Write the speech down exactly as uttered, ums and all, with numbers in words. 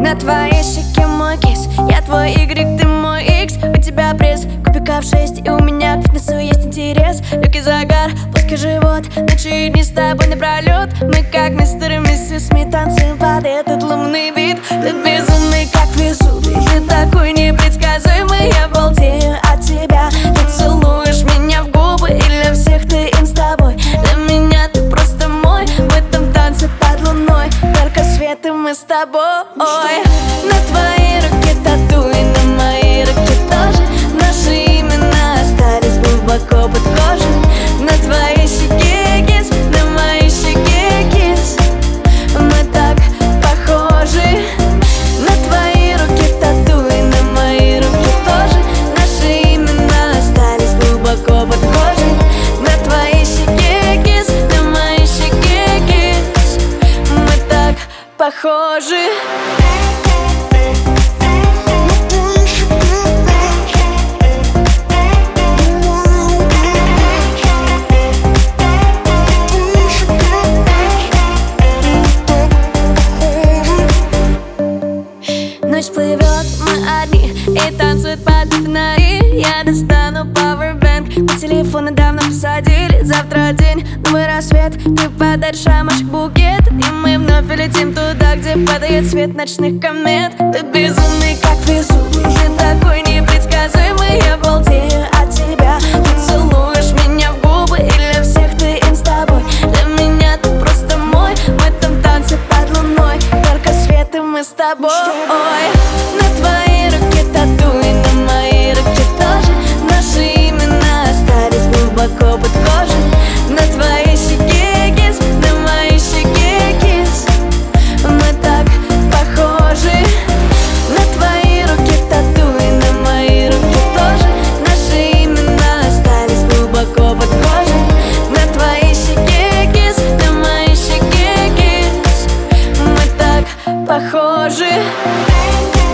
На твоей щеке мой кис, я твой Y, ты мой X. У тебя пресс, кубиков шесть, и у меня к фитнесу есть интерес. Легкий загар, плоский живот, ночи и дни с тобой напролет. Мы как мистер и миссис Смит танцуем под этот лунный бит. Ты безумный, как Везувий, ты такой непредсказуемый. Я балдею от тебя, ты целуешь меня в губы, и для всех ты инстабой. Для меня ты просто мой, в этом танце под луной. Только свет и мы с тобой. На твоей руке тату и на моей руке тоже. Наши имена остались глубоко под кожей. На твоей щеке кис, на моей щеке кис. Мы так похожи. На твоей руке тату и на моей руке тоже. Наши имена остались глубоко под кожей. На твоей щеке кис, на моей щеке кис. Мы так похожи. Ночь плывет, мы одни, и танцуют под фонари. Я достану пауэрбэнк, на телефон давно посадили. Завтра день, новый рассвет, ты подаришь ромашек букет, и мы вновь летим туда, где падает свет ночных комет. Ты безумный, как Везувий, ты такой непредсказуемый. Я балдею от тебя, ты целуешь меня в губы, и для всех ты инстабой. Для меня ты просто мой, в этом танце под луной. Только свет и мы с тобой. На твоей руке тату и на моей руке тоже. Наши имена остались глубоко под кожей. На твоей щеке кис, на моей щеке кис. Мы так похожи. На твоей руке тату и на моей руке тоже. Наши имена остались глубоко под кожей. На твоей щеке кис, на моей щеке кис. Мы так похожи.